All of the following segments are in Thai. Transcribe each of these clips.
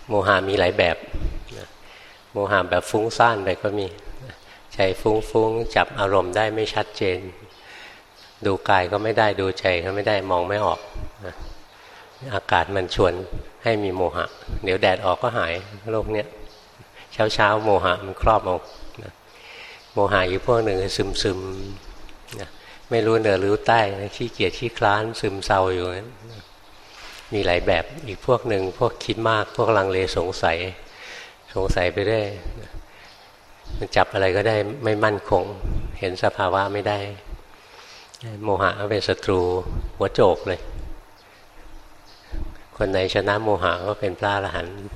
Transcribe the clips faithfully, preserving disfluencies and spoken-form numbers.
โมหะมีหลายแบบโมหะแบบฟุ้งซ่านไปก็มีใจฟุ้งๆจับอารมณ์ได้ไม่ชัดเจนดูกายก็ไม่ได้ดูใจก็ไม่ได้มองไม่ออกอากาศมันชวนให้มีโมหะเดี๋ยวแดดออกก็หายโลกเนี้ยเช้าเช้าโมหะมันครอบเอาโมหะอีกพวกหนึ่งซึมซึมไม่รู้เหนือรู้ใต้ขี้เกียจขี้คลานซึมเศร้าอยู่นั้นมีหลายแบบอีกพวกหนึ่งพวกคิดมากพวกลังเลสงสัยสงสัยไปได้มันจับอะไรก็ได้ไม่มั่นคงเห็นสภาวะไม่ได้โมหะก็เป็นศัตรูหัวโจกเลยคนไหนชนะโมหะก็เป็นพระอรหันต์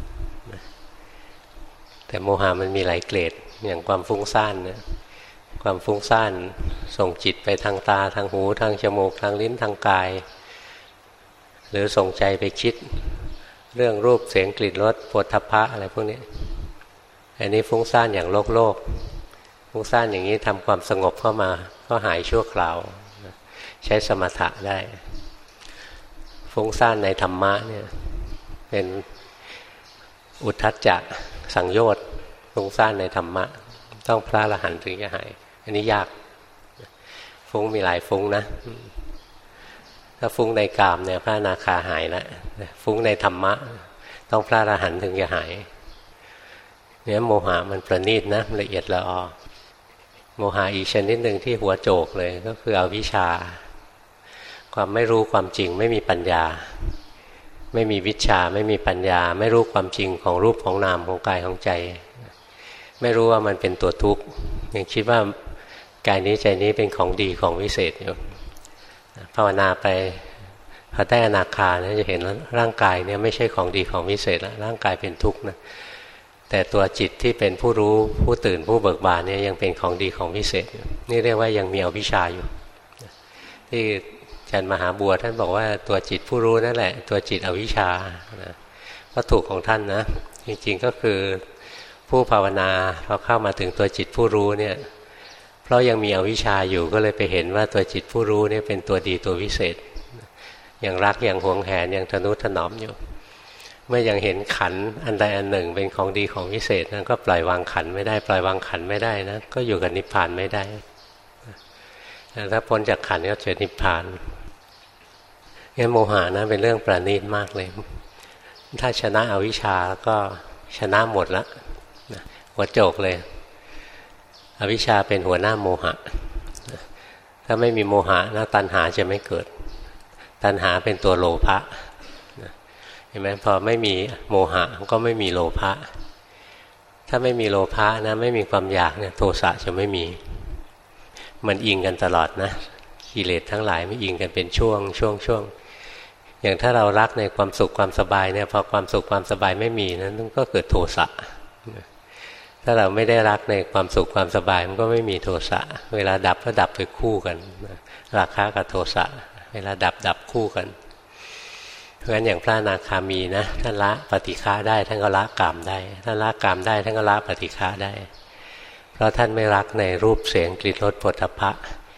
แต่โมหะมันมีหลายเกรดอย่างความฟุ้งซ่านเนี่ยความฟุ้งซ่านส่งจิตไปทางตาทางหูทางจมูกทางลิ้นทางกายหรือส่งใจไปคิดเรื่องรูปเสียงกลิ่นรสโผฏฐัพพะอะไรพวกนี้อันนี้ฟุ้งซ่านอย่างโลกโลกฟุ้งซ่านอย่างนี้ทำความสงบเข้ามาก็หายชั่วคราวใช้สมถะได้ฟุ้งซ่านในธรรมะเนี่ยเป็นอุทธัจจะสังโยชน์ฟุ้งซ่านในธรรมะต้องพระอรหันต์ถึงจะหายอันนี้ยากฟุ้งมีหลายฟุ้งนะถ้าฟุ้งในกามเนี่ยพระอนาคาหายแล้วฟุ้งในธรรมะต้องพระอรหันต์ถึงจะหายเนี่ยโมหะมันประณีตนะละเอียดละออโมหะอีกชนิดหนึ่งที่หัวโจกเลยก็คืออวิชชาความไม่รู้ความจริงไม่มีปัญญาไม่มีวิชชาไม่มีปัญญาไม่รู้ความจริงของรูปของนามของกายของใจไม่รู้ว่ามันเป็นตัวทุกข์ยังคิดว่ากายนี้ใจนี้เป็นของดีของวิเศษอยู่ภาวนาไปพอได้อนาคาเนี่ยจะเห็นร่างกายเนี่ยไม่ใช่ของดีของวิเศษแล้วร่างกายเป็นทุกข์นะแต่ตัวจิตที่เป็นผู้รู้ผู้ตื่นผู้เบิกบานเนี่ยยังเป็นของดีของวิเศษนี่เรียกว่ายังมีอวิชชาอยู่ที่อาจารย์มหาบัวท่านบอกว่าตัวจิตผู้รู้นั่นแหละตัวจิตอวิชชาก็ถูกของท่านนะจริงๆก็คือผู้ภาวนาพอเข้ามาถึงตัวจิตผู้รู้เนี่ยเพราะยังมีอวิชชาอยู่ก็เลยไปเห็นว่าตัวจิตผู้รู้เนี่ยเป็นตัวดีตัววิเศษยังรักยังหวงแหนยังทนุถนอมอยู่เมื่อยังเห็นขันธ์อันใดอันหนึ่งเป็นของดีของวิเศษนั้นก็ปล่อยวางขันธ์ไม่ได้ปล่อยวางขันธ์ไม่ได้นะก็อยู่กับนิพพานไม่ได้ถ้าพ้นจากขันธ์ก็เจอนิพพานงั้นโมหะนะเป็นเรื่องประณีตมากเลยถ้าชนะอวิชชาก็ชนะหมดละหัวโจกเลยอวิชชาเป็นหัวหน้าโมหะถ้าไม่มีโมหะนะตัณหาจะไม่เกิดตัณหาเป็นตัวโลภะเห็นไหมพอไม่มีโมหะก็ไม่มีโลภะถ้าไม่มีโลภะนะไม่มีความอยากเนี่ยโทสะจะไม่มีมันอิงกันตลอดนะกิเลสทั้งหลายไม่อิงกันเป็นช่วงช่วงช่วงอย่างถ้าเรารักในความสุขความสบายเนี่ยพอความสุขความสบายไม่มีนั้นก็เกิดโทสะถ้าเราไม่ได้รักในความสุขความสบายมันก็ไม่มีโทสะเวลาดับก็ดับไปคู่กันราคะกับโทสะเวลาดับดับคู่กันเพราะฉะนั้นอย่างพระอนาคามีนะท่านละปฏิฆะได้ท่านก็ละกามได้ท่านละกามได้ท่านก็ละปฏิฆะได้เพราะท่านไม่รักในรูปเสียงกลิ่นรสโผฏฐัพพะ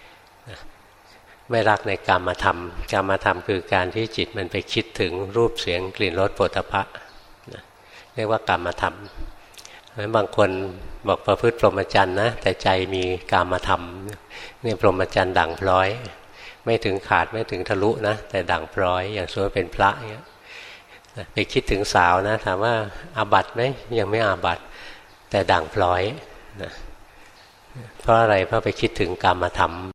ไม่รักในกามธรรมกามธรรมคือการที่จิตมันไปคิดถึงรูปเสียงกลิ่นรสโผฏฐัพพะเรียกว่ากามธรรมบางคนบอกประพฤติพรหมจรรย์นะแต่ใจมีกามธรรมนี่พรหมจรรย์ด่างพร้อยไม่ถึงขาดไม่ถึงทะลุนะแต่ด่างพร้อยอย่างสมมติเป็นพระเงี้ยไปคิดถึงสาวนะถามว่าอาบัติไหมยังไม่อาบัติแต่ด่างพร้อยนะเพราะอะไรเพราะไปคิดถึงกามธรรม